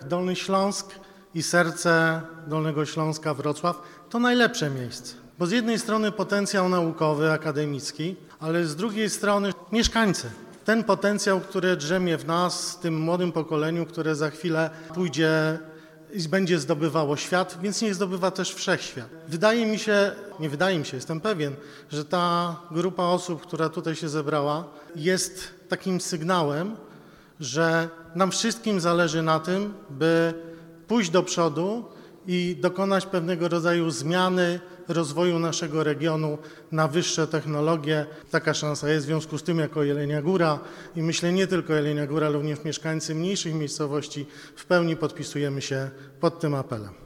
Dolny Śląsk i serce Dolnego Śląska, Wrocław, to najlepsze miejsce. Bo z jednej strony potencjał naukowy, akademicki, ale z drugiej strony mieszkańcy. Ten potencjał, który drzemie w nas, tym młodym pokoleniu, które za chwilę pójdzie i będzie zdobywało świat, więc niech zdobywa też wszechświat. Jestem pewien, że ta grupa osób, która tutaj się zebrała, jest takim sygnałem, że nam wszystkim zależy na tym, by pójść do przodu i dokonać pewnego rodzaju zmiany rozwoju naszego regionu na wyższe technologie. Taka szansa jest, w związku z tym jako Jelenia Góra i myślę nie tylko Jelenia Góra, również mieszkańcy mniejszych miejscowości w pełni podpisujemy się pod tym apelem.